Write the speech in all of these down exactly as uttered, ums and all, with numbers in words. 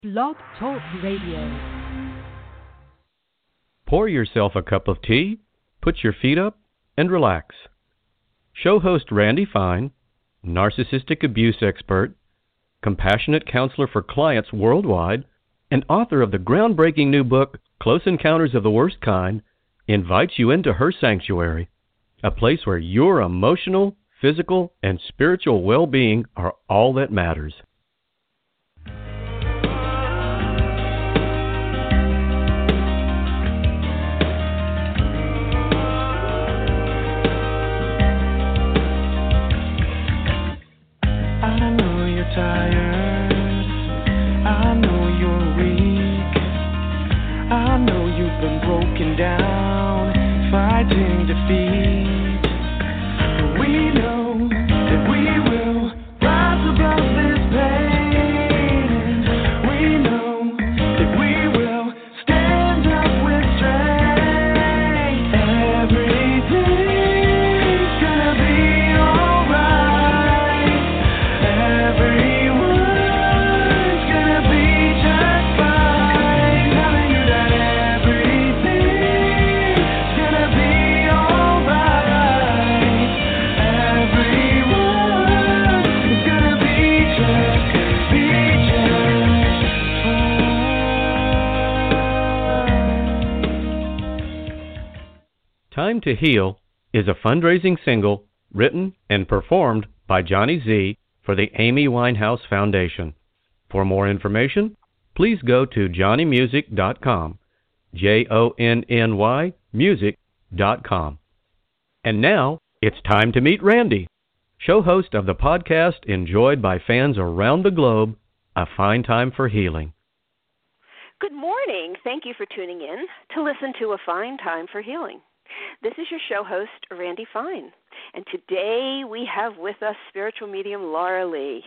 Blog Talk Radio. Pour yourself a cup of tea, put your feet up, and relax. Show host Randy Fine, narcissistic abuse expert, compassionate counselor for clients worldwide, and author of the groundbreaking new book, Close Encounters of the Worst Kind, invites you into her sanctuary, a place where your emotional, physical, and spiritual well-being are all that matters. Tired, I know you're weak, I know you've been broken down, fighting defeat, but we know that we will rise above this pain, we know that we will stand up with strength, everything's gonna be alright, every Time to Heal is a fundraising single written and performed by Johnny Z for the Amy Winehouse Foundation. For more information, please go to johnny music dot com, J O N N Y music dot com. And now, it's time to meet Randy, show host of the podcast enjoyed by fans around the globe, A Fine Time for Healing. Good morning. Thank you for tuning in to listen to A Fine Time for Healing. This is your show host, Randy Fine, and today we have with us spiritual medium Laura Lee.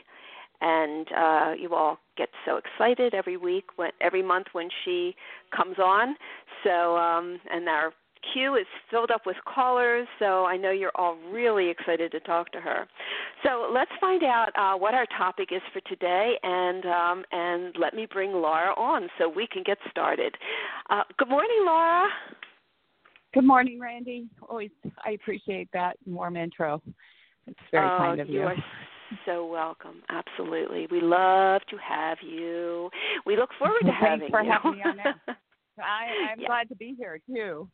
And uh, you all get so excited every week, when, every month when she comes on. So, um, and our queue is filled up with callers, so I know you're all really excited to talk to her. So let's find out uh, what our topic is for today, and um, and let me bring Laura on so we can get started. Uh, good morning, Laura. Good morning, Randy. Always, I appreciate that warm intro. It's very oh, kind of you. You are so welcome. Absolutely. We love to have you. We look forward to Thanks having for you. having me on that. I, I'm yeah. glad to be here, too.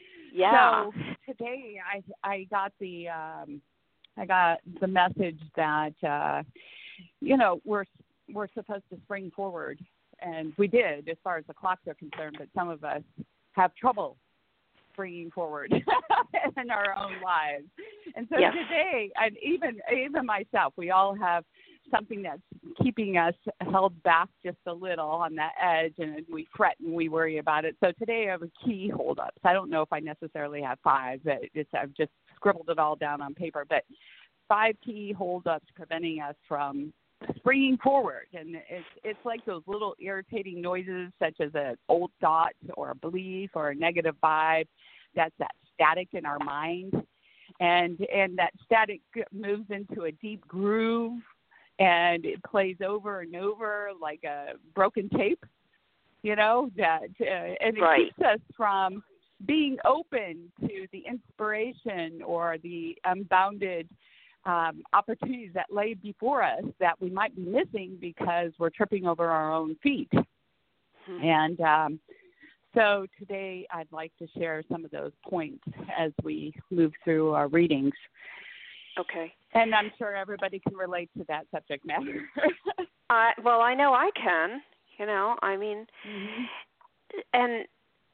Yeah. So today I I got the um, I got the message that uh, you know we're we're supposed to spring forward, and we did as far as the clocks are concerned. But some of us have trouble bringing forward in our own lives. And so yes. today, and even even myself, we all have something that's keeping us held back just a little on that edge, and we fret and we worry about it. So today I have a key holdups. I don't know if I necessarily have five. But it's, I've just scribbled it all down on paper, but five key holdups preventing us from springing forward. And it's it's like those little irritating noises, such as an old thought or a belief or a negative vibe. That's that static in our mind, and and that static moves into a deep groove, and it plays over and over like a broken tape, you know, that uh, and it right. keeps us from being open to the inspiration or the unbounded Um, opportunities that lay before us that we might be missing because we're tripping over our own feet. Mm-hmm. And um, so today I'd like to share some of those points as we move through our readings. Okay. And I'm sure everybody can relate to that subject matter. uh, well, I know I can, you know, I mean, mm-hmm. and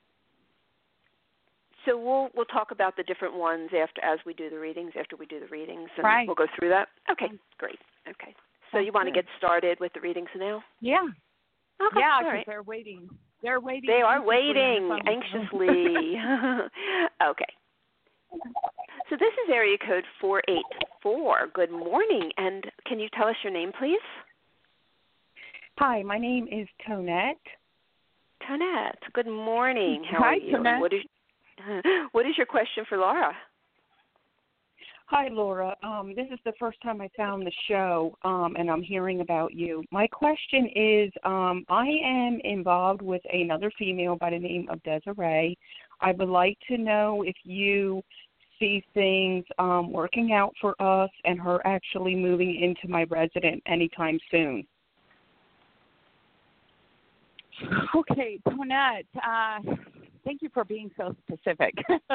So we'll we'll talk about the different ones after as we do the readings, after we do the readings, and right. we'll go through that. Okay, great. Okay. So That's you want good. to get started with the readings now? Yeah. Okay. Yeah, because right. they're waiting. They're waiting. They are anxiously waiting anxiously. Okay. So this is area code four eight four. Good morning, and can you tell us your name, please? Hi, my name is Tonette. Tonette, good morning. How Hi, are you? Tonette. What is What is your question for Laura? Hi, Laura. Um, this is the first time I found the show, um, and I'm hearing about you. My question is, um, I am involved with another female by the name of Desiree. I would like to know if you see things um, working out for us and her actually moving into my residence anytime soon. Okay, Tonette, uh, thank you for being so specific.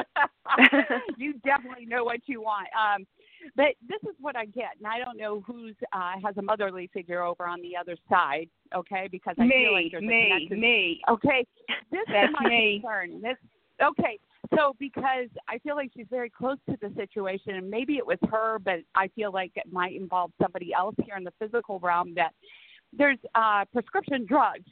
You definitely know what you want. Um, but this is what I get, and I don't know who's uh, has a motherly figure over on the other side, okay, because I me, feel like there's me, a connection. me. Okay, this That's is my me. concern. This, okay, so because I feel like she's very close to the situation, and maybe it was her, but I feel like it might involve somebody else here in the physical realm, that there's uh, prescription drugs.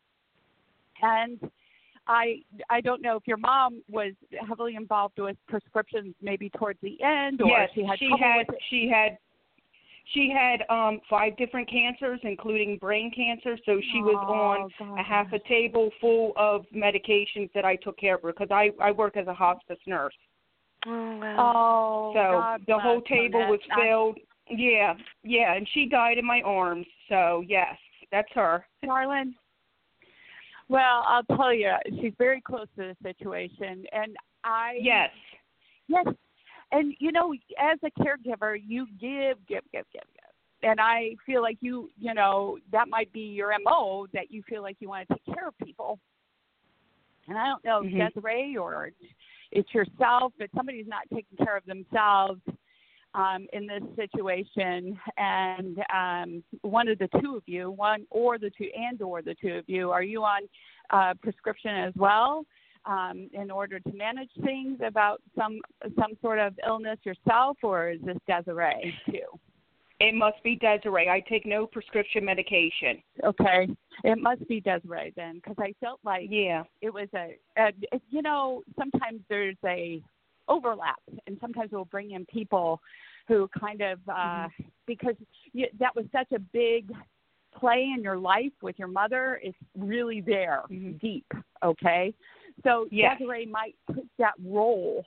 And I I don't know if your mom was heavily involved with prescriptions maybe towards the end, or yes, she had she trouble had with it. she had she had um five different cancers, including brain cancer. So she was Oh, on God. a half a table full of medications that I took care of her because I I work as a hospice nurse. Oh, wow. Oh, So God the whole bless table Tonette. was I- filled. Yeah, yeah, and she died in my arms. So yes, that's her. Darlene. Well, I'll tell you, she's very close to the situation, and I Yes. yes, and you know, as a caregiver, you give, give, give, give, give, and I feel like you, you know, that might be your M O, that you feel like you want to take care of people, and I don't know if Mhm. Desiree or it's yourself, but somebody's not taking care of themselves um, in this situation, and um, one of the two of you, one or the two, and or the two of you, are you on uh, prescription as well um, in order to manage things about some some sort of illness yourself, or is this Desiree too? It must be Desiree. I take no prescription medication. Okay, it must be Desiree then, because I felt like Yeah. it was a, a, you know, sometimes there's a overlap, and sometimes we'll bring in people who kind of, uh, mm-hmm. because you, that was such a big play in your life with your mother. It's really there, mm-hmm. deep, okay? So yes. Desiree might take that role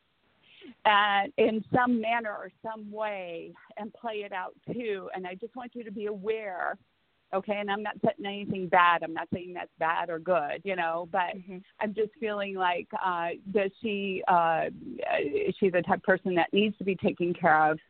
and in some manner or some way and play it out too. And I just want you to be aware, okay? And I'm not saying anything bad. I'm not saying that's bad or good, you know, but mm-hmm. I'm just feeling like, uh, does she, uh, is she the type of person that needs to be taken care of?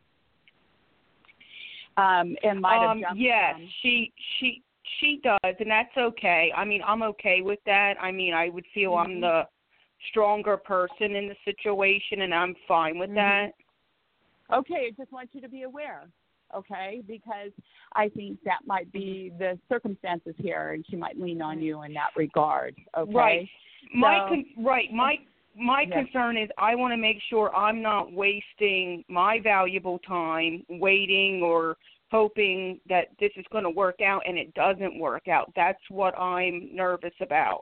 Um, and might have um, jumped yes, from. she, she, she does, and that's okay. I mean, I'm okay with that. I mean, I would feel mm-hmm. I'm the stronger person in the situation, and I'm fine with mm-hmm. that. Okay, I just want you to be aware, okay, because I think that might be the circumstances here, and she might lean on you in that regard, okay? Right. So, my con- right. My my yeah. concern is I want to make sure I'm not wasting my valuable time waiting or hoping that this is going to work out and it doesn't work out. That's what I'm nervous about.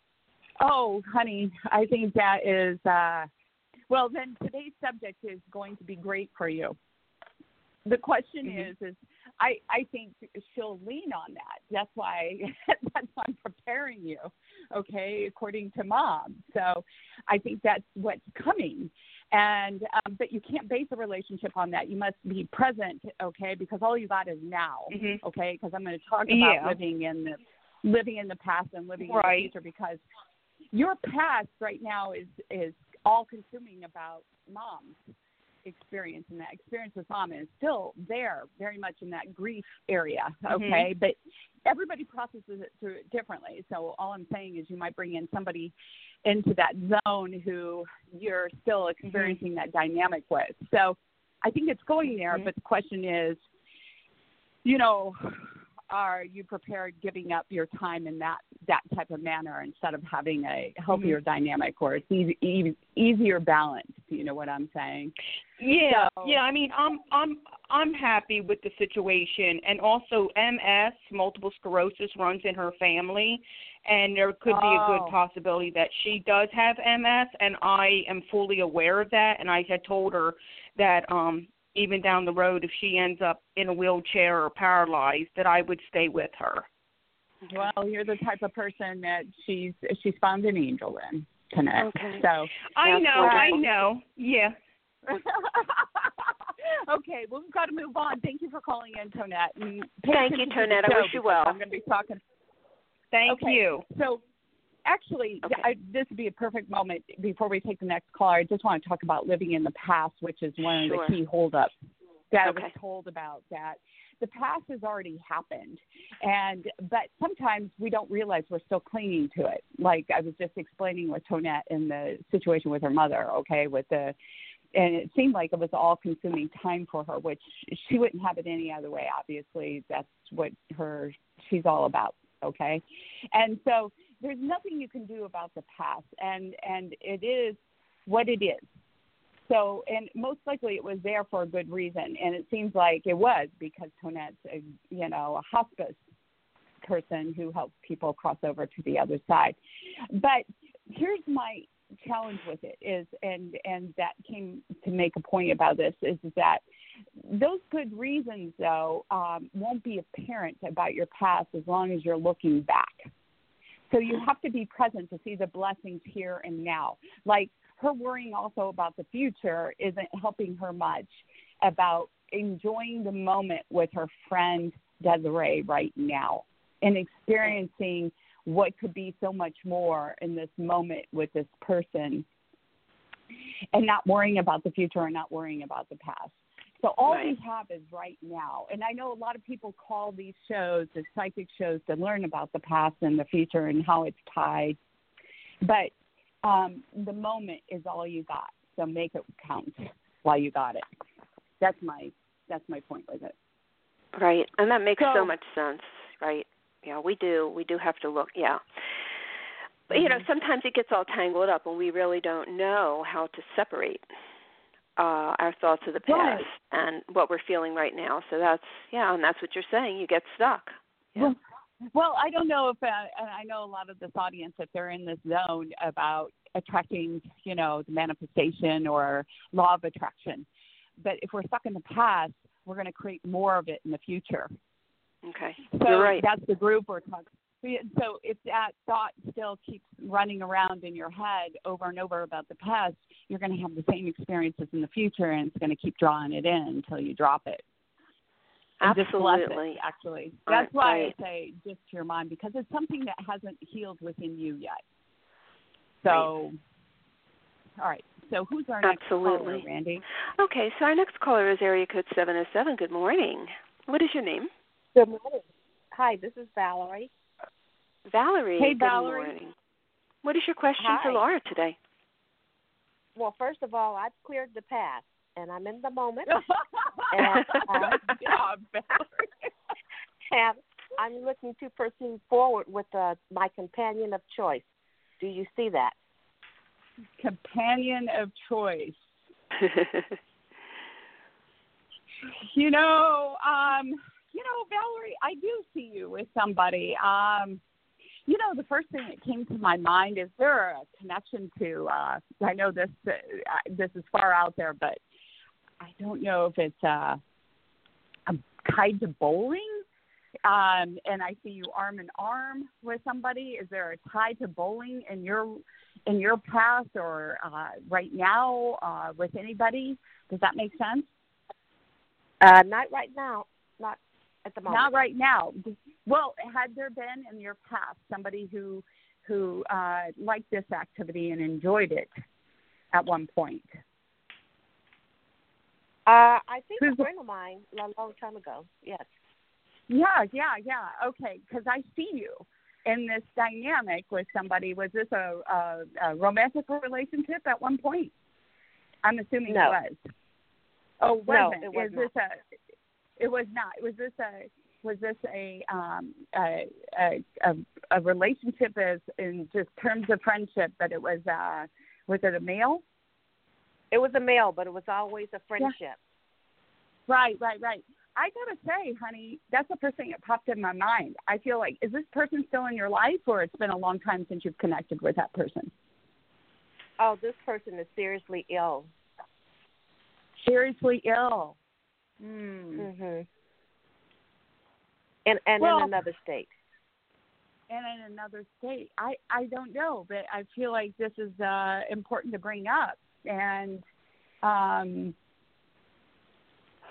Oh, honey, I think that is, uh, well, then today's subject is going to be great for you. The question mm-hmm. is, is I, I think she'll lean on that. That's why, that's why I'm preparing you, okay, according to Mom. So I think that's what's coming. And, um, but you can't base a relationship on that. You must be present, okay, because all you got is now, mm-hmm. okay, because I'm going to talk about yeah. living in the, living in the past and living right. in the future, because your past right now is, is all consuming about Mom's experience, and that experience with Mom is still there, very much in that grief area, okay? Mm-hmm. But everybody processes it through it differently. So all I'm saying is you might bring in somebody into that zone who you're still experiencing mm-hmm. that dynamic with. So I think it's going there, mm-hmm. but the question is, you know, are you prepared giving up your time in that, that type of manner instead of having a healthier mm-hmm. dynamic or it's easy, easy, easier balance? Do you know what I'm saying? Yeah, so, yeah. I mean, I'm I'm I'm happy with the situation, and also M S, multiple sclerosis, runs in her family, and there could be oh. a good possibility that she does have M S, and I am fully aware of that. And I had told her that um. even down the road, if she ends up in a wheelchair or paralyzed, that I would stay with her. Well, you're the type of person that she's she's found an angel in tonight. Okay. So I know, I know. Yeah. Okay, well, we've got to move on. Thank you for calling in, Tonette. And pay Thank you, attention to the Tonette. I show wish you because well. I'm going to be talking. Thank Okay, you. So, actually, Okay. I, this would be a perfect moment before we take the next caller. I just want to talk about living in the past, which is one Sure. of the key holdups that I Okay. was told about. That the past has already happened, and but sometimes we don't realize we're still clinging to it. Like I was just explaining with Tonette in the situation with her mother. Okay, with the and it seemed like it was all-consuming time for her, which she wouldn't have it any other way. Obviously, that's what her she's all about. Okay, and so there's nothing you can do about the past, and and it is what it is. So, and most likely it was there for a good reason, and it seems like it was because Tonette's a, you know, a hospice person who helps people cross over to the other side. But here's my challenge with it is, and and that came to make a point about this, is that those good reasons, though, um, won't be apparent about your past as long as you're looking back. So you have to be present to see the blessings here and now. Like her worrying also about the future isn't helping her much about enjoying the moment with her friend Desiree right now and experiencing what could be so much more in this moment with this person, and not worrying about the future and not worrying about the past. So all Right. we have is right now. And I know a lot of people call these shows, the psychic shows, to learn about the past and the future and how it's tied. But um, the moment is all you got. So make it count while you got it. That's my that's my point with it. Right, and that makes so, So- much sense, right? Yeah, we do. We do have to look, yeah. But, you know, Mhm. sometimes it gets all tangled up and we really don't know how to separate uh, our thoughts of the past Right. and what we're feeling right now. So that's, yeah, and that's what you're saying. You get stuck. Yeah. Well, well, I don't know if, uh, and I know a lot of this audience, if they're in this zone about attracting, you know, the manifestation or law of attraction. But if we're stuck in the past, we're going to create more of it in the future. Okay, So you're right. that's the group we're talking. So if that thought still keeps running around in your head over and over about the past, you're going to have the same experiences in the future, and it's going to keep drawing it in until you drop it. And just bless Absolutely. it, actually. Right, That's why right. I say just to your mind, because it's something that hasn't healed within you yet. So, all right. So who's our next Absolutely. caller, Randy? Okay, so our next caller is area code seven oh seven. Good morning. What is your name? Good morning. Hi, this is Valerie. Valerie. Hey, Good Valerie. morning. What is your question Hi. for Laura today? Well, first of all, I've cleared the past, and I'm in the moment. and, uh, Good job, Valerie. and I'm looking to proceed forward with uh, my companion of choice. Do you see that? Companion of choice. You know, um, you know, Valerie, I do see you with somebody. Um, you know, the first thing that came to my mind is there a connection to? Uh, I know this uh, this is far out there, but I don't know if it's uh, tied to bowling. Um, and I see you arm in arm with somebody. Is there a tie to bowling in your in your past or uh, right now uh, with anybody? Does that make sense? Uh, not right now. Not at the moment. Not right now. Well, had there been in your past somebody who who uh, liked this activity and enjoyed it at one point? Uh, I think Who's a friend of mine a long time ago. Yes. Yeah, yeah, yeah. Okay, because I see you in this dynamic with somebody. Was this a, a, a romantic relationship at one point? I'm assuming No. it was. Oh, wasn't. No, it was Is this a? It was not. Was this a? Was this a um a a, a, a relationship as in just terms of friendship? But it was uh was it a male? It was a male, but it was always a friendship. Right, right, right. I gotta say, honey, that's the first thing that popped in my mind. I feel like, is this person still in your life, or it's been a long time since you've connected with that person? Oh, this person is seriously ill. Seriously ill. Hmm. Mhm. And and Well, in another state. And in another state. I, I don't know, but I feel like this is uh, important to bring up. And um,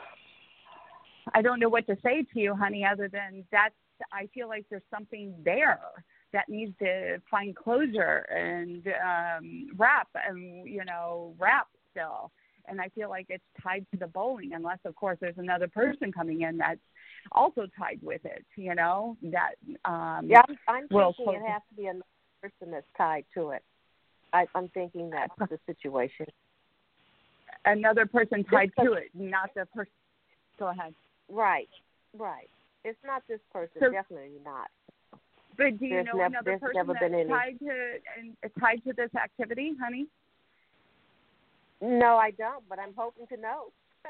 I don't know what to say to you, honey, other than that's, I feel like there's something there that needs to find closure and um, wrap and, you know, wrap still. And I feel like it's tied to the bowling, unless, of course, there's another person coming in that's also tied with it, you know, that um, yeah, I'm, I'm will thinking close. it has to be another person that's tied to it. I, I'm thinking that's the situation. Another person tied to it, not the person. Go ahead. Right, right. It's not this person, So, definitely not. But do you There's know nev- another there's person never that's been any. tied to and tied to this activity, honey? No, I don't, but I'm hoping to know.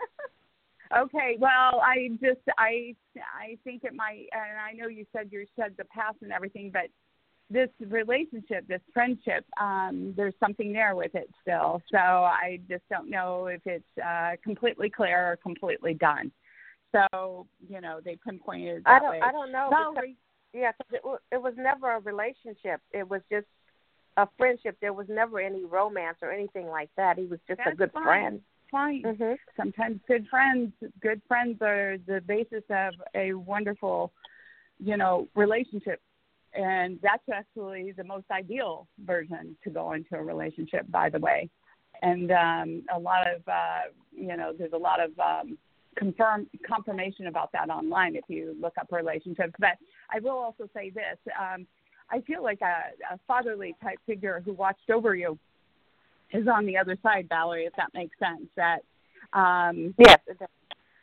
Okay, well, I just, I, I think it might, and I know you said you said the past and everything, but this relationship, this friendship, um, there's something there with it still. So I just don't know if it's uh, completely clear or completely done. So, you know, they pinpointed it that I don't, way. I don't know. Valerie. Because, yeah, cause it, w- it was never a relationship. It was just a friendship. There was never any romance or anything like that. He was just That's a good fine. friend. Fine. Mm-hmm. Sometimes good friends, good friends are the basis of a wonderful, you know, relationship. And that's actually the most ideal version to go into a relationship, by the way. And um, a lot of, uh, you know, there's a lot of um, confirm confirmation about that online if you look up relationships. But I will also say this. Um, I feel like a, a fatherly type figure who watched over you is on the other side, Valerie, if that makes sense. That um, Yes, it does.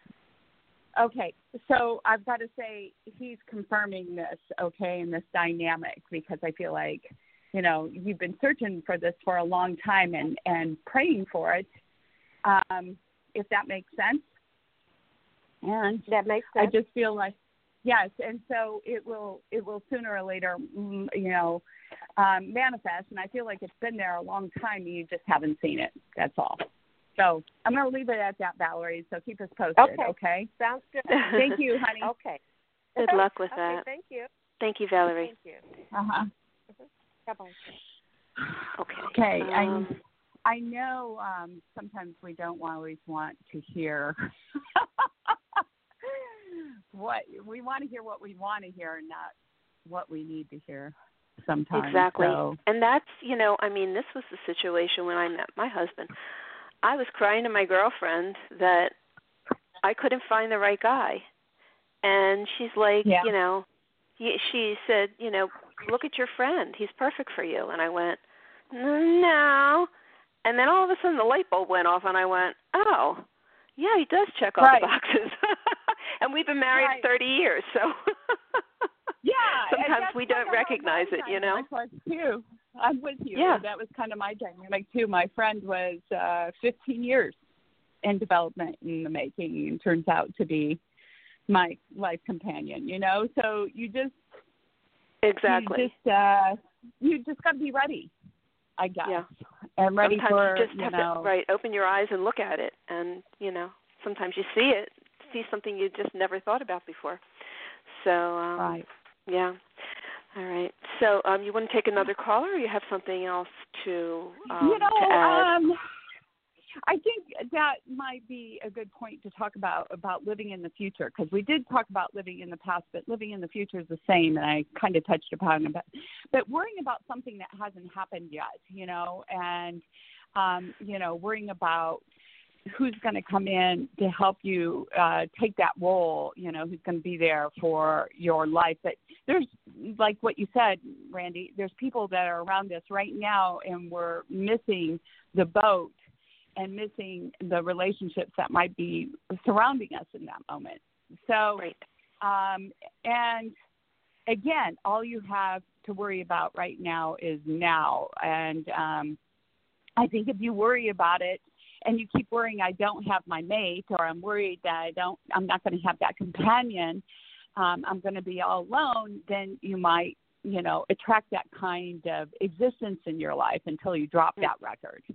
Okay, so I've got to say he's confirming this, okay, in this dynamic, because I feel like, you know, you've been searching for this for a long time and, and praying for it, um, if that makes sense. And that makes sense. I just feel like, yes, and so it will it will sooner or later, mm, you know, um, manifest, and I feel like it's been there a long time, you just haven't seen it, that's all. So I'm going to leave it at that, Valerie, so keep us posted, okay? okay? Sounds good. Thank you, honey. Okay. Good luck with okay, that. Thank you. Thank you, Valerie. Thank you. Uh-huh. Bye-bye. Okay. Okay. Um, I I know um, sometimes we don't always want to hear what we want to hear, what we want to hear, and not what we need to hear sometimes. Exactly. So. And that's, you know, I mean, this was the situation when I met my husband. I was crying to my girlfriend that I couldn't find the right guy. And she's like, Yeah. you know, she said, you know, look at your friend. He's perfect for you. And I went, no. And then all of a sudden the light bulb went off, and I went, oh, yeah, he does check all right. the boxes. And we've been married right. thirty years, so yeah, sometimes we don't recognize it, you know. Too. I'm with you. Yeah. That was kind of my dynamic too. My friend was uh, fifteen years in development in the making, and turns out to be my life companion. You know, so you just exactly you just uh, you just got to be ready, I guess. Yeah. And ready sometimes for you just you have know. to right open your eyes and look at it, and you know sometimes you see it, see something you just never thought about before. So um, right. Yeah. All right. So um, you want to take another caller, or you have something else to um, you know, to add? Um, I think that might be a good point to talk about about living in the future, because we did talk about living in the past, but living in the future is the same, and I kind of touched upon it. But, but worrying about something that hasn't happened yet, you know, and, um, you know, worrying about who's going to come in to help you uh, take that role, you know, who's going to be there for your life. But there's, like what you said, Randy, there's people that are around us right now, and we're missing the boat and missing the relationships that might be surrounding us in that moment. So, right. um, and again, all you have to worry about right now is now. And um, I think if you worry about it, and you keep worrying, I don't have my mate, or I'm worried that I don't, I'm not going to have that companion, um, I'm going to be all alone, then you might, you know, attract that kind of existence in your life until you drop that record.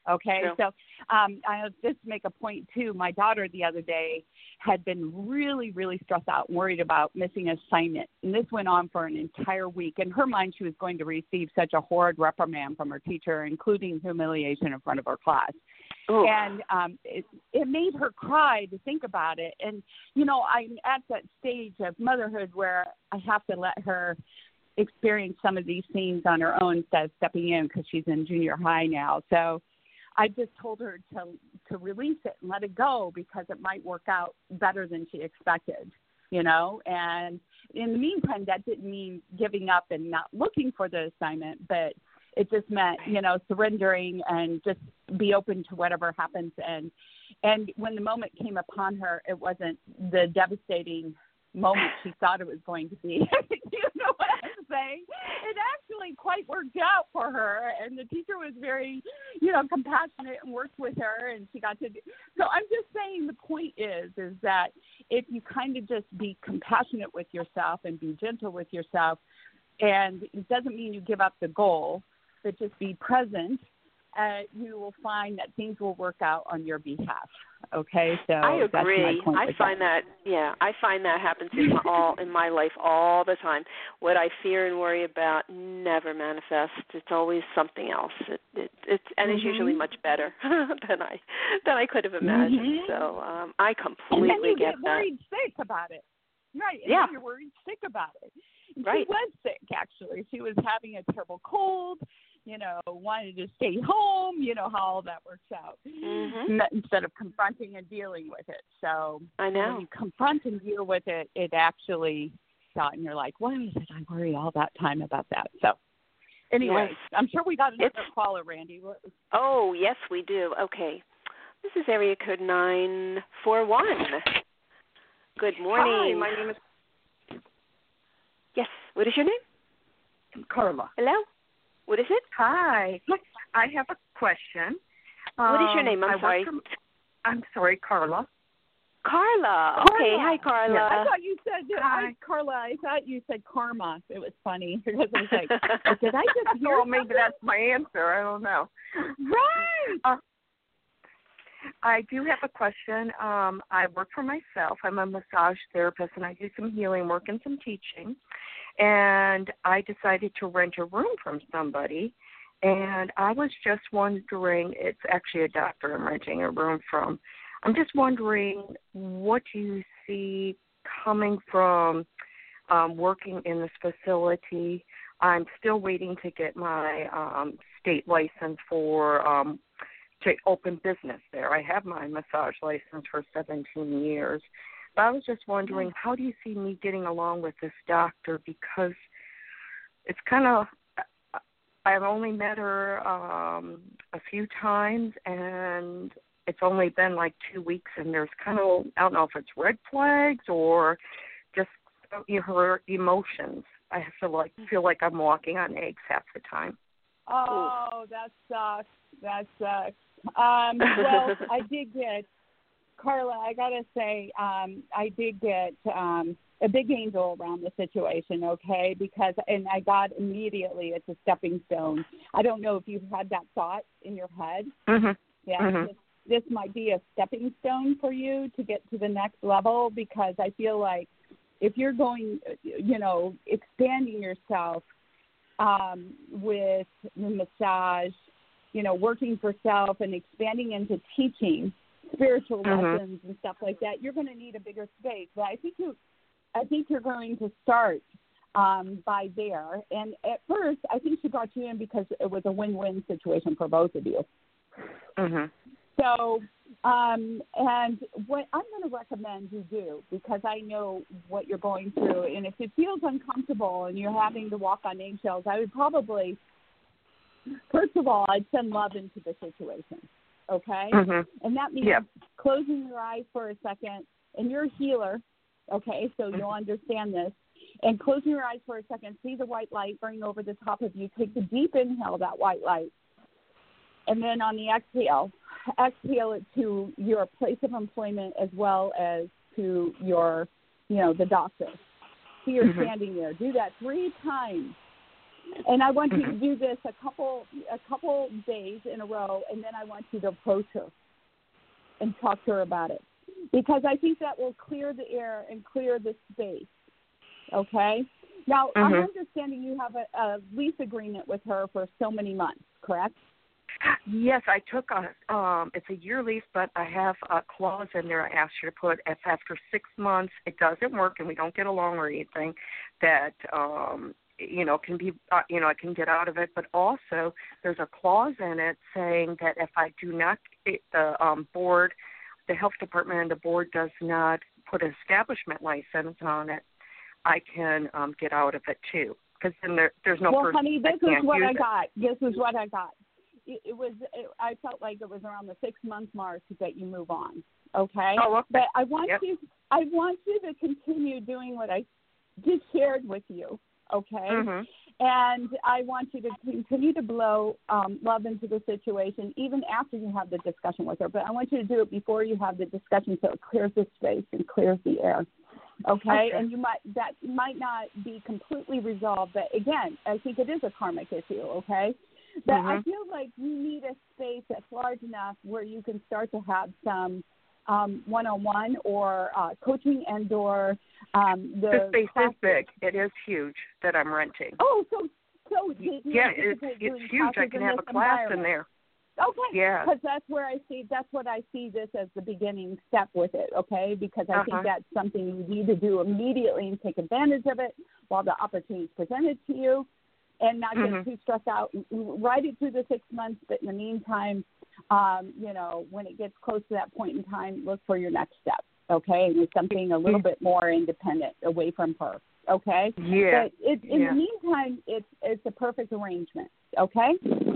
Okay, True. so um, I just make a point too. My daughter the other day had been really, really stressed out and worried about missing an assignment, and this went on for an entire week. In her mind, she was going to receive such a horrid reprimand from her teacher, including humiliation in front of her class. Ooh. And um, it, it made her cry to think about it. And you know, I'm at that stage of motherhood where I have to let her experience some of these things on her own instead of stepping in because she's in junior high now. So I just told her to to release it and let it go because it might work out better than she expected, you know. And in the meantime, that didn't mean giving up and not looking for the assignment, but it just meant, you know, surrendering and just be open to whatever happens. And and when the moment came upon her, it wasn't the devastating moment she thought it was going to be. You know what I'm saying? It actually quite worked out for her, and the teacher was very, you know, compassionate and worked with her, and she got to do. So I'm just saying the point is, is that if you kind of just be compassionate with yourself and be gentle with yourself, and it doesn't mean you give up the goal, but just be present, uh, you will find that things will work out on your behalf. Okay, so I agree. That's my point I with find that. that yeah, I find that happens in my, all in my life all the time. What I fear and worry about never manifests. It's always something else. It, it, it's and it's mm-hmm. usually much better than I than I could have imagined. Mm-hmm. So um, I completely and then you get, get that. worried sick about it. Right. And yeah. then you're worried sick about it. And right. She was sick, actually. She was having a terrible cold, you know, wanted to stay home, you know, how all that works out, mm-hmm. instead of confronting and dealing with it. So I know. when you confront and deal with it, it actually shot, and you're like, why was it I worried all that time about that? So anyway, yes. I'm sure we got another it's... caller, Randy. What... Oh, yes, we do. Okay. This is area code nine four one. Good morning. Hi, my name is... Yes, what is your name? Carla. Hello? What is it? Hi. I have a question. What is your name? I'm I sorry. From, I'm sorry, Carla. Carla. Carla. Okay, hi, Carla. Yeah. I thought you said, hi. I, Carla, I thought you said karma. It was funny because I was like, did I just hear Well, maybe something? that's my answer. I don't know. Right. Uh, I do have a question. Um, I work for myself. I'm a massage therapist, and I do some healing work and some teaching. And I decided to rent a room from somebody. And I was just wondering, it's actually a doctor I'm renting a room from. I'm just wondering, what do you see coming from um, working in this facility? I'm still waiting to get my um, state license for um, to open business there. I have my massage license for seventeen years. But I was just wondering, how do you see me getting along with this doctor? Because it's kind of, I've only met her um, a few times, and it's only been like two weeks, and there's kind of, I don't know if it's red flags or just you know, her emotions. I feel like feel like I'm walking on eggs half the time. Oh, that sucks. That sucks. Um, well, I did get, Carla, I got to say, um, I did get um, a big angel around the situation, okay, because, and I got immediately, it's a stepping stone. I don't know if you've had that thought in your head. Mm-hmm. Yeah, mm-hmm. This, this might be a stepping stone for you to get to the next level, because I feel like if you're going, you know, expanding yourself um, with the massage, you know, working for self and expanding into teaching spiritual mm-hmm. lessons and stuff like that, you're going to need a bigger space. But I think you, I think you're going to start um, by there. And at first, I think she brought you in because it was a win-win situation for both of you. Mm-hmm. So, um, and what I'm going to recommend you do, because I know what you're going through, and if it feels uncomfortable and you're having to walk on eggshells, I would probably, first of all, I'd send love into the situation, okay? Mm-hmm. And that means yep. closing your eyes for a second, and you're a healer, okay, so you'll understand this, and closing your eyes for a second, see the white light burning over the top of you, take the deep inhale of that white light, and then on the exhale, exhale it to your place of employment as well as to your, you know, the doctor. So you're mm-hmm. standing there. Do that three times. And I want mm-hmm. you to do this a couple a couple days in a row, and then I want you to approach her and talk to her about it, because I think that will clear the air and clear the space. Okay? Now, mm-hmm. I'm understanding you have a, a lease agreement with her for so many months, correct? Yes, I took a, um, it's a year lease, but I have a clause in there I asked you to put if after six months it doesn't work and we don't get along or anything, that, um, you know, can be, uh, you know, I can get out of it. But also there's a clause in it saying that if I do not, it, the um, board, the health department and the board does not put an establishment license on it, I can um, get out of it too. Because then there, there's no well, person honey, this that is can't what use I it. got. This is what I got. It, it was. It, I felt like it was around the six month mark that you move on. Okay. Oh, okay. But I want yep. you. I want you to continue doing what I just shared with you. Okay. Mm-hmm. And I want you to continue to blow um, love into the situation, even after you have the discussion with her. But I want you to do it before you have the discussion, so it clears the space and clears the air. Okay? okay. And you might that might not be completely resolved, but again, I think it is a karmic issue. Okay? But mm-hmm. I feel like you need a space that's large enough where you can start to have some um, one-on-one or uh, coaching and or um, the The space classes. is big. It is huge that I'm renting. Oh, so so did you yeah, it's anticipate it's doing huge. I classes can in have a this class in environment? there. Okay. Yeah. Because that's where I see that's what I see this as the beginning step with it. Okay, because I uh-huh. think that's something you need to do immediately and take advantage of it while the opportunity is presented to you, and not mm-hmm. get too stressed out. Ride it through the six months, but in the meantime, um, you know, when it gets close to that point in time, look for your next step. Okay, and it's something a little bit more independent, away from her. Okay. Yeah. But it, in yeah. the meantime, it's it's a perfect arrangement. Okay.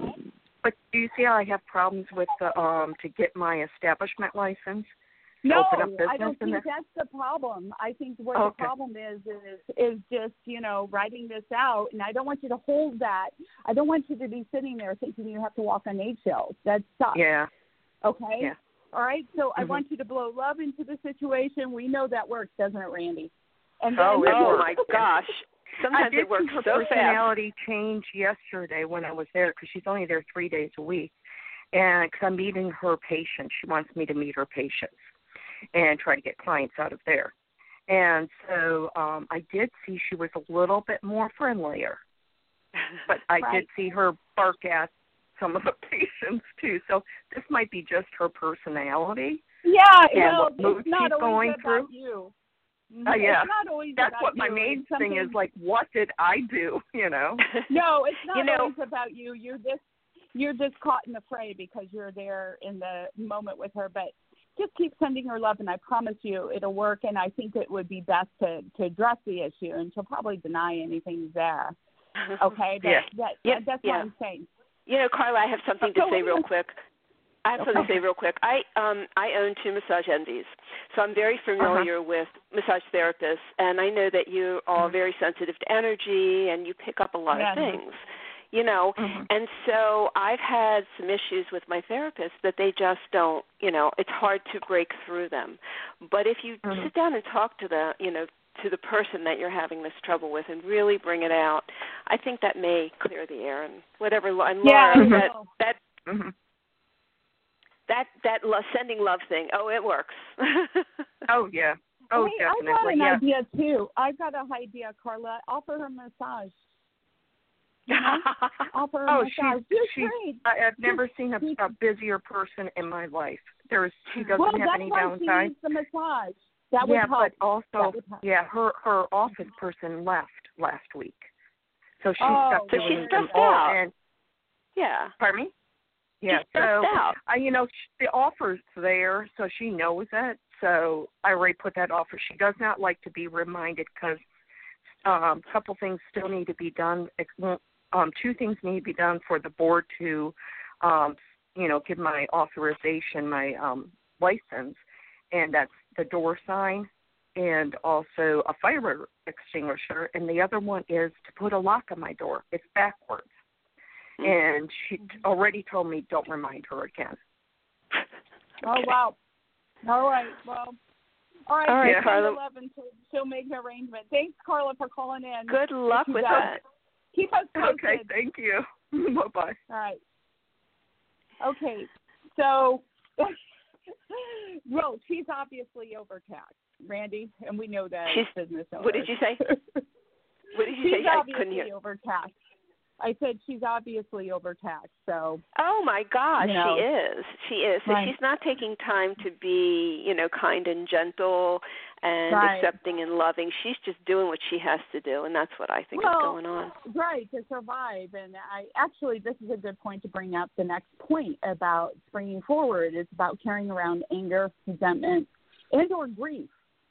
But do you see how I have problems with the um to get my establishment license? To No, open up business I don't in think there? that's the problem. I think what okay. the problem is is is just, you know, writing this out, and I don't want you to hold that. I don't want you to be sitting there thinking you have to walk on eggshells. That sucks. Yeah. Okay. Yeah. All right. So mm-hmm. I want you to blow love into the situation. We know that works, doesn't it, Randy? And then, oh, oh my gosh. Sometimes I did it works see her so fast. personality change yesterday when I was there, because she's only there three days a week. And because I'm meeting her patients. She wants me to meet her patients and try to get clients out of there. And so um, I did see she was a little bit more friendlier. But I right. did see her bark at some of the patients, too. So this might be just her personality. Yeah, and well, what mood it's not she's always going about through. you. Uh, yeah, it's not always that's about what my you. main It's thing is. Like, what did I do? You know? No, it's not You know, always about you. You're just you're just caught in the fray because you're there in the moment with her. But just keep sending her love, and I promise you it'll work. And I think it would be best to, to address the issue, and she'll probably deny anything there. Okay? But yeah. that, yeah. that's yeah. what I'm saying. You know, Carla, I have something to So say what real is- quick. I have something to say real quick. I um I own two massage envies, so I'm very familiar uh-huh. with massage therapists, and I know that you are mm-hmm. very sensitive to energy and you pick up a lot yeah. of things, you know. Mm-hmm. And so I've had some issues with my therapist that they just don't, you know, it's hard to break through them. But if you mm-hmm. sit down and talk to the, you know, to the person that you're having this trouble with and really bring it out, I think that may clear the air and whatever. And Yeah, Laura, mm-hmm. that that. Mm-hmm. That that lo- sending love thing, oh, it works. oh, yeah. Oh, hey, definitely. I got an yeah. idea, too. I got an idea, Carla. Offer her a massage. You know? Offer her oh, a massage. she's, Do she's, great. I, I've never Just, seen a, a busier person in my life. There is, she doesn't well, have that's any why downtime. she needs the massage. That would yeah, help. but also, That would help. yeah, her, her office person left last week. So she's Oh, stuck so doing she's them stressed all. out. And, Yeah. pardon me? Yeah, She's stressed so, out. I, you know, the offer's there, so she knows it. So I already put that offer. She does not like to be reminded because um, a couple things still need to be done. Um, two things need to be done for the board to, um, you know, give my authorization, my um, license, and that's the door sign and also a fire extinguisher. And the other one is to put a lock on my door. It's backwards. And she already told me don't remind her again. Oh, wow. All right. Well, all right. All right, yeah. Carla. eleven, so she'll make an arrangement. Thanks, Carla, for calling in. Good luck with that. Keep us posted. Okay, thank you. Bye-bye. All right. Okay, so, well, she's obviously overtaxed, Randy, and we know that She's, as business owners. What did you say? What did you she's say? I obviously couldn't hear. overtaxed. I said she's obviously overtaxed, so. Oh my God, you know, she is. She is. So right. she's not taking time to be, you know, kind and gentle and right. accepting and loving. She's just doing what she has to do, and that's what I think well, is going on. Right, to survive. And I actually, this is a good point to bring up the next point about springing forward. It's about carrying around anger, resentment, and or grief.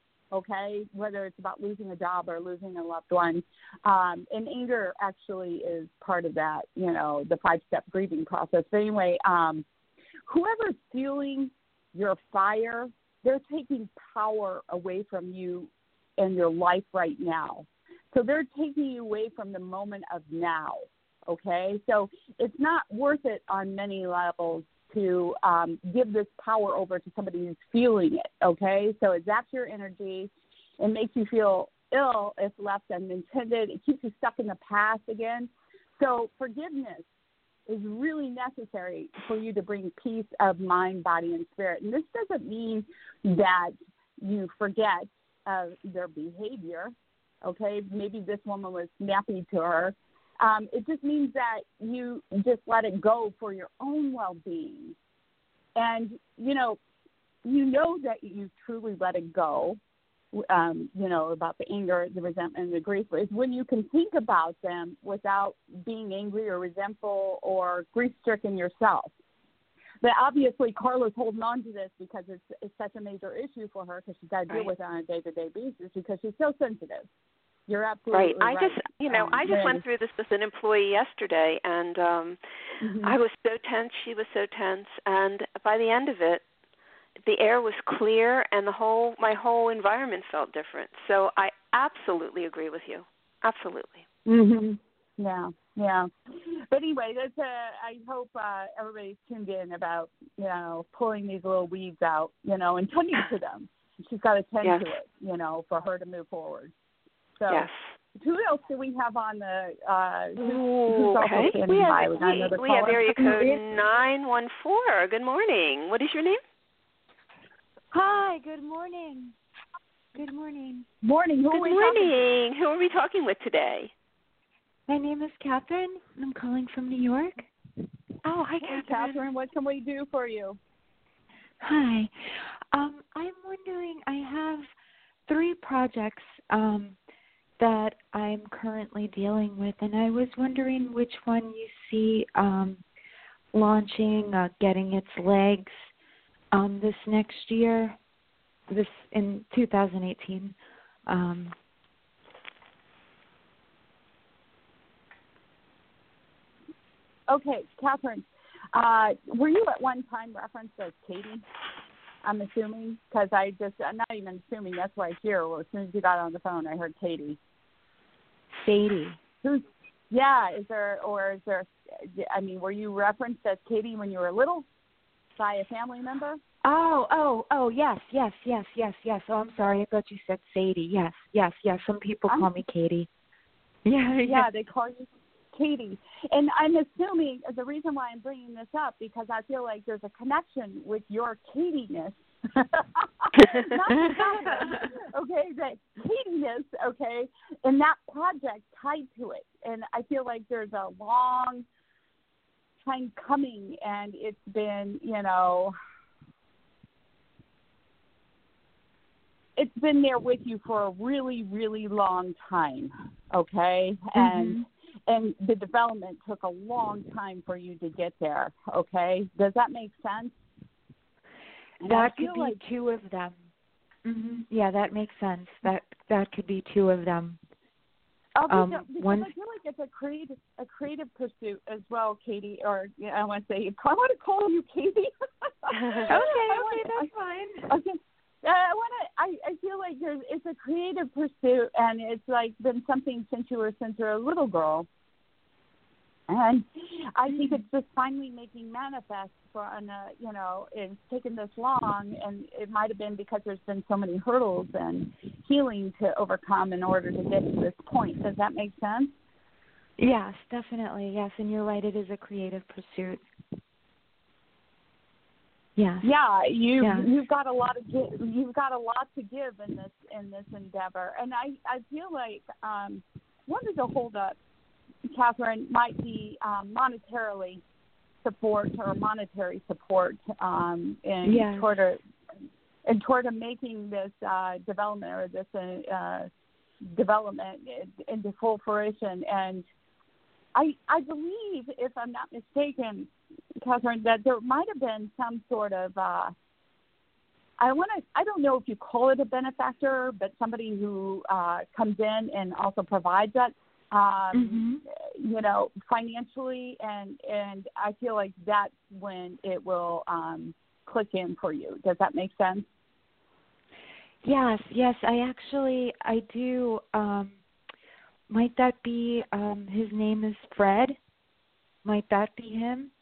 Okay, whether it's about losing a job or losing a loved one. Um, and anger actually is part of that, you know, the five-step grieving process. But anyway, um, whoever's fueling your fire, they're taking power away from you and your life right now. So they're taking you away from the moment of now, okay? So it's not worth it on many levels to um, give this power over to somebody who's feeling it, okay? So it zaps your energy. It makes you feel ill if left unintended. It keeps you stuck in the past again. So forgiveness is really necessary for you to bring peace of mind, body, and spirit. And this doesn't mean that you forget uh, their behavior, okay? Maybe this woman was snappy to her. Um, it just means that you just let it go for your own well-being. And, you know, you know that you truly let it go, um, you know, about the anger, the resentment, and the grief, is when you can think about them without being angry or resentful or grief-stricken yourself. But obviously, Carla's holding on to this because it's, it's such a major issue for her because she's got to deal Right. with it on a day-to-day basis because she's so sensitive. You're absolutely right. I right. just, you know, um, I just Randy. went through this with an employee yesterday, and um, mm-hmm. I was so tense. She was so tense, and by the end of it, the air was clear, and the whole, my whole environment felt different. So I absolutely agree with you. Absolutely. Mhm. Yeah. Yeah. But anyway, that's a, I hope uh, everybody's tuned in about, you know, pulling these little weeds out, you know, and tending to them. She's got to tend yes. to it, you know, for her to move forward. So yes. who else do we have on the, uh, who, Ooh, who's also okay. standing We by? have, We got we, another we have caller? area code nine one four. Good morning. What is your name? Hi, good morning. Good morning. Morning. Who Good are we morning. Who are we talking with today? My name is Catherine, and I'm calling from New York. Oh, hi, Hey, Catherine. Catherine. What can we do for you? Hi. Um, I'm wondering, I have three projects um, that I'm currently dealing with, and I was wondering which one you see um, launching, uh, getting its legs um, this next year, this in two thousand eighteen. Um, Okay, Catherine, uh, were you at one time referenced as Katie? I'm assuming, because I just, I'm not even assuming, that's why I hear. Well, as soon as you got on the phone, I heard Katie. Sadie. Who's, yeah, is there, or is there, I mean, were you referenced as Katie when you were little by a family member? Oh, oh, oh, yes, yes, yes, yes, yes. Oh, I'm sorry. I thought you said Sadie. Yes, yes, yes. Some people I'm, call me Katie. Yeah, yeah, yeah. they call you Katie. And I'm assuming the reason why I'm bringing this up, because I feel like there's a connection with your Katie-ness. Not the Catherine, okay, that Katie-ness, okay, and that project tied to it. And I feel like there's a long time coming, and it's been, you know, it's been there with you for a really, really long time, okay? Mm-hmm. And and the development took a long time for you to get there, okay? Does that make sense? And that could be like, two of them. Mm-hmm. Yeah, that makes sense. That that could be two of them. Okay, um, so, because one, I feel like it's a creative, a creative pursuit as well, Katie. Or you know, I want to say, I want to call you Katie. okay, okay, that's fine. Okay. Uh, I want to. I, I feel like there's. It's a creative pursuit, and it's like been something since you were since you were a little girl. And I think it's just finally making manifest for an, uh, you know, it's taken this long, and it might have been because there's been so many hurdles and healing to overcome in order to get to this point. Does that make sense? Yes, definitely. Yes, and you're right. It is a creative pursuit. Yeah. Yeah, you yeah. you've got a lot of gi- you've got a lot to give in this in this endeavor, and I I feel like um, one of the holdups, Catherine, might be um, monetarily support or monetary support um, in yes. toward a, in toward of making this uh, development or this uh, development into full fruition. And I I believe, if I'm not mistaken, Catherine, that there might have been some sort of uh, I want to I don't know if you call it a benefactor, but somebody who uh, comes in and also provides that. Um, mm-hmm. You know, financially, and and I feel like that's when it will um, click in for you. Does that make sense? Yes, yes. I actually I do. Um, might that be um, his name is Fred? Might that be him?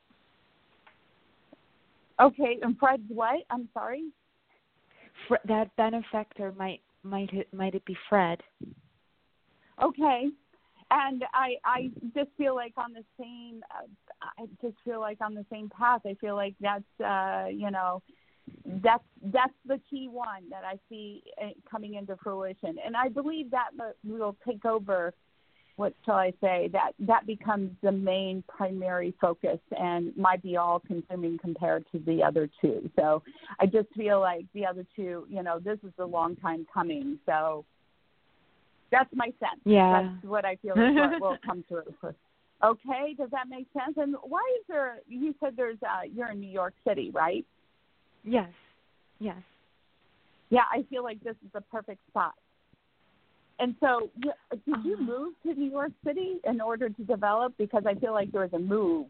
Okay, and Fred's what? I'm sorry. Fre- that benefactor might might it, might it be Fred? Okay, and I I just feel like on the same uh, I just feel like on the same path. I feel like that's uh, you know that's that's the key one that I see coming into fruition, and I believe that will take over. What shall I say? That that becomes the main primary focus and might be all consuming compared to the other two. So I just feel like the other two, you know, this is a long time coming. So. That's my sense. Yeah. That's what I feel is what will come through. Okay, does that make sense? And why is there, you said there's, uh, you're in New York City, right? Yes, yes. Yeah, I feel like this is the perfect spot. And so did uh-huh. you move to New York City in order to develop? Because I feel like there was a move.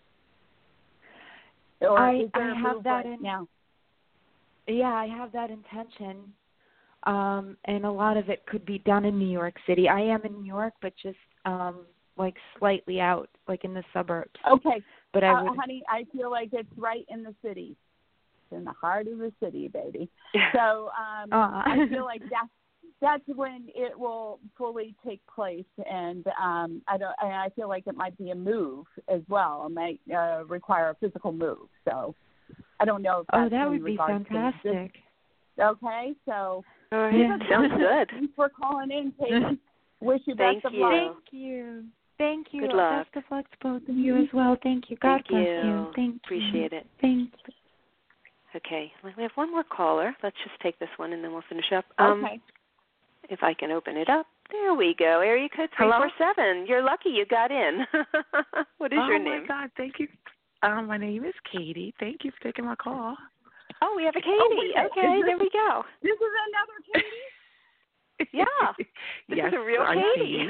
Or I, is there I a have move that right in, now? Yeah, I have that intention. Um, and a lot of it could be done in New York City. I am in New York, but just um, like slightly out, like in the suburbs. Okay. But I uh, would... honey, I feel like it's right in the city. It's in the heart of the city, baby. So um, uh. I feel like that's that's when it will fully take place, and um, I don't. And I feel like it might be a move as well. It might uh, require a physical move. So I don't know if that's oh, that would be fantastic. Okay, so all right, yeah. Sounds good. Thanks for calling in, Katie. Wish you Thank best you. of luck. Thank you. Thank you. Good luck. Best of luck to both of you as well. Thank you. God Thank bless you. you. Thank Appreciate you. it. Thank you. Okay, we have one more caller. Let's just take this one and then we'll finish up. Um, okay. If I can open it up. There we go. Area code three four seven. You're lucky you got in. What is oh your name? Oh, my God. Thank you. Um, my name is Katie. Thank you for taking my call. Oh, we have a Katie. Oh, okay, this, there we go. This is another Katie? Yeah. This yes, is a real I'm Katie.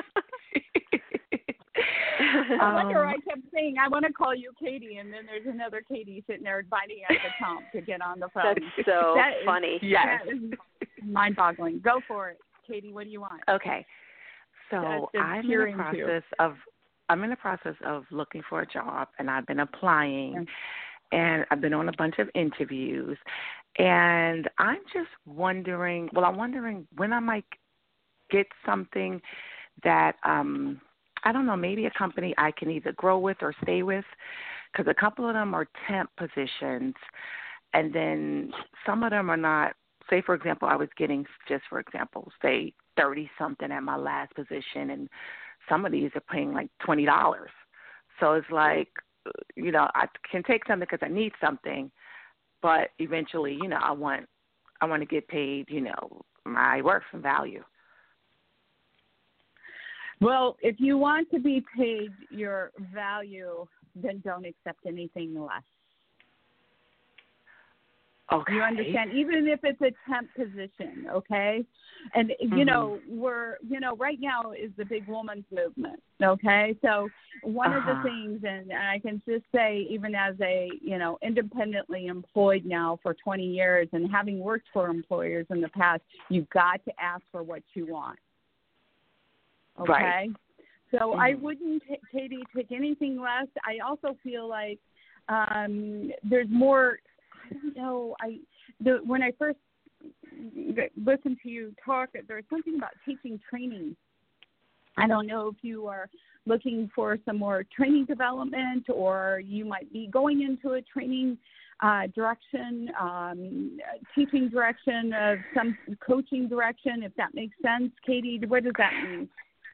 I wonder, um, I kept saying, I want to call you Katie, and then there's another Katie sitting there biting at the tongue to get on the phone. That's so that funny. Is, yes. That is mind-boggling. Go for it. Katie, what do you want? Okay. So I'm in the process too. of I'm in the process of looking for a job, and I've been applying. Okay. And I've been on a bunch of interviews, and I'm just wondering, well, I'm wondering when I might get something that, um, I don't know, maybe a company I can either grow with or stay with, because a couple of them are temp positions, and then some of them are not. Say, for example, I was getting, just for example, say thirty-something at my last position, and some of these are paying like twenty dollars. So it's like, you know, I can take something because I need something, but eventually, you know, I want, I want to get paid, you know, my worth and value. Well, if you want to be paid your value, then don't accept anything less. Okay. You understand? Even if it's a temp position, okay? And, mm-hmm. you know, we're, you know, right now is the big woman's movement, okay? So one uh-huh. of the things, and I can just say, even as a, you know, independently employed now for twenty years and having worked for employers in the past, you've got to ask for what you want, okay? Right. So mm-hmm. I wouldn't, t- Katie, take anything less. I also feel like um, there's more... I don't know. I the when I first listened to you talk, there was something about teaching training I don't know if you are looking for some more training development, or you might be going into a training uh, direction, um, teaching direction, of some coaching direction, if that makes sense. Katie, what does that mean?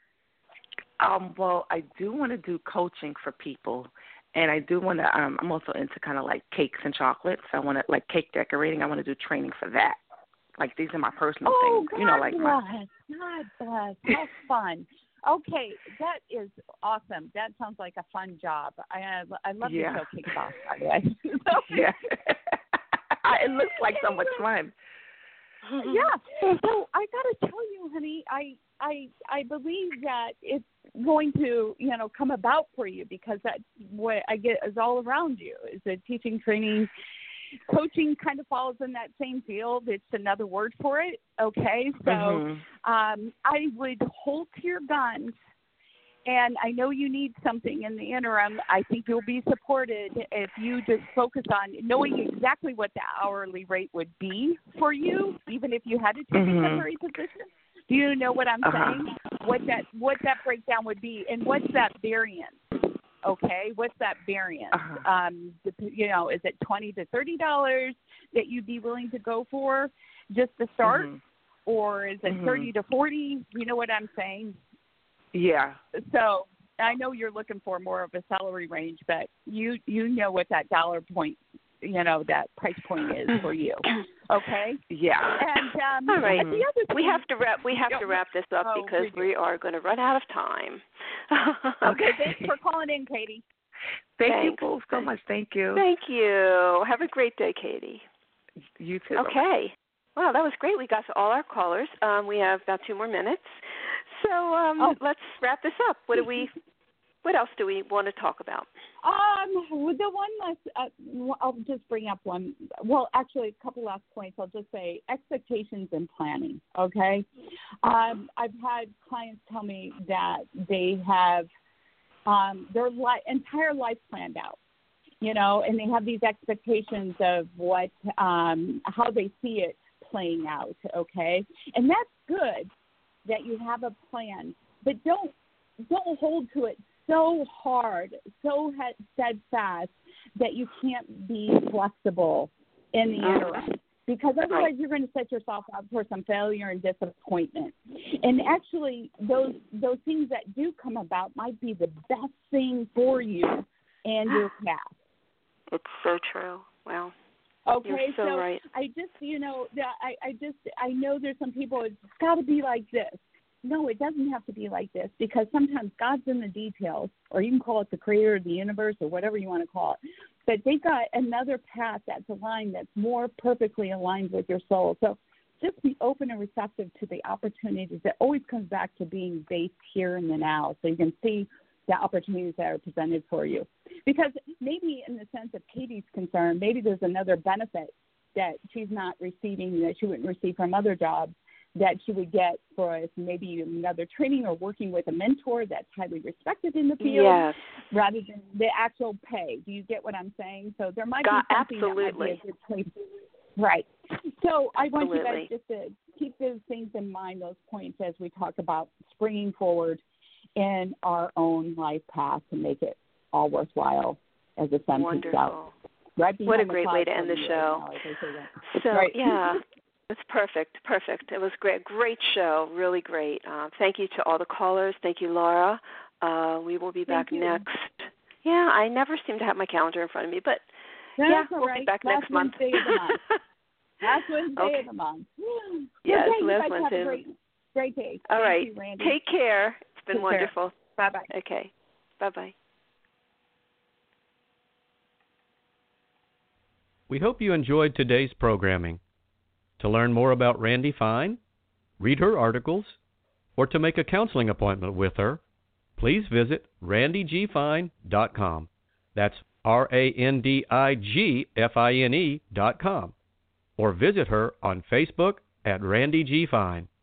Um, well, I do want to do coaching for people, and I do want to. Um, I'm also into kind of like cakes and chocolates. I want to like cake decorating. I want to do training for that. Like these are my personal oh, things. God You know, like bless. my. God bless. How fun. Okay, that is awesome. That sounds like a fun job. I I love Yeah. your show kicks off, by the way. Yeah. It looks like so much fun. Yeah. So I got to tell you, honey, I I I believe that it's going to, you know, come about for you, because that's what I get is all around you. Is that teaching, training, coaching kind of falls in that same field. It's another word for it. Okay. So Mm-hmm. um, I would hold to your guns. And I know you need something in the interim. I think you'll be supported if you just focus on knowing exactly what the hourly rate would be for you, even if you had to take Mhm. a temporary position. Do you know what I'm Uh-huh. saying? What that what that breakdown would be, and what's that variance? Okay, what's that variance? Uh-huh. Um, you know, is it twenty to thirty dollars that you'd be willing to go for just to start, Mhm. or is it Mhm. thirty to forty? You know what I'm saying? Yeah. So I know you're looking for more of a salary range, but you you know what that dollar point, you know, that price point is for you. Okay. Yeah. And um, All right. the other thing, We have to wrap. We have Yeah, to wrap this up oh, because we we are going to run out of time. Okay. Thanks for calling in, Katie. Thank Thanks. you both so much. Thank you. Thank you. Have a great day, Katie. You too. Okay. Wow, that was great. We got to all our callers. Um, we have about two more minutes, so um, Oh. let's wrap this up. What do we? What else do we want to talk about? Um, the one last, uh, I'll just bring up one. Well, actually, a couple last points. I'll just say expectations and planning. Okay, um, I've had clients tell me that they have um, their li- entire life planned out. You know, and they have these expectations of what, um, how they see it playing out. Okay, and that's good that you have a plan, but don't don't hold to it so hard, so he- steadfast that you can't be flexible in the interim, because otherwise you're going to set yourself up for some failure and disappointment. And actually, those those things that do come about might be the best thing for you and your path. It's so true. Wow. Okay, You're so, so right. I just, you know, I, I just, I know there's some people, it's got to be like this. No, it doesn't have to be like this, because sometimes God's in the details, or you can call it the creator of the universe or whatever you want to call it. But they've got another path that's aligned, that's more perfectly aligned with your soul. So just be open and receptive to the opportunities. It always comes back to being based here in the now, so you can see the opportunities that are presented for you. Because maybe in the sense of Katie's concern, maybe there's another benefit that she's not receiving, that she wouldn't receive from other jobs, that she would get for maybe another training or working with a mentor that's highly respected in the field, Yes. rather than the actual pay. Do you get what I'm saying? So there might God, be something absolutely. that might be a good place. Right. So I want you Absolutely. guys just to keep those things in mind, those points, as we talk about springing forward in our own life path to make it all worthwhile as the sun peaks out. Wonderful. Right What a behind the great way clouds to end the over you show. right now, as I say that. So, Right. yeah, it's perfect, perfect. It was great, great show, really great. Uh, thank you to all the callers. Thank you, Laura. Uh, we will be Thank back you. next. Yeah, I never seem to have my calendar in front of me, but That's yeah, all we'll right. be back Last next month. Wednesday of the month. Last Wednesday Okay. of the month. Yes, okay, you last guys Wednesday. have a great, great day. All Thank right. you, Randy. Take care. It's been Take care. wonderful. Bye-bye. Okay. Bye-bye. We hope you enjoyed today's programming. To learn more about Randy Fine, read her articles, or to make a counseling appointment with her, please visit randy g fine dot com. That's R A N D I G F I N E dot com. Or visit her on Facebook at Randy G. Fine.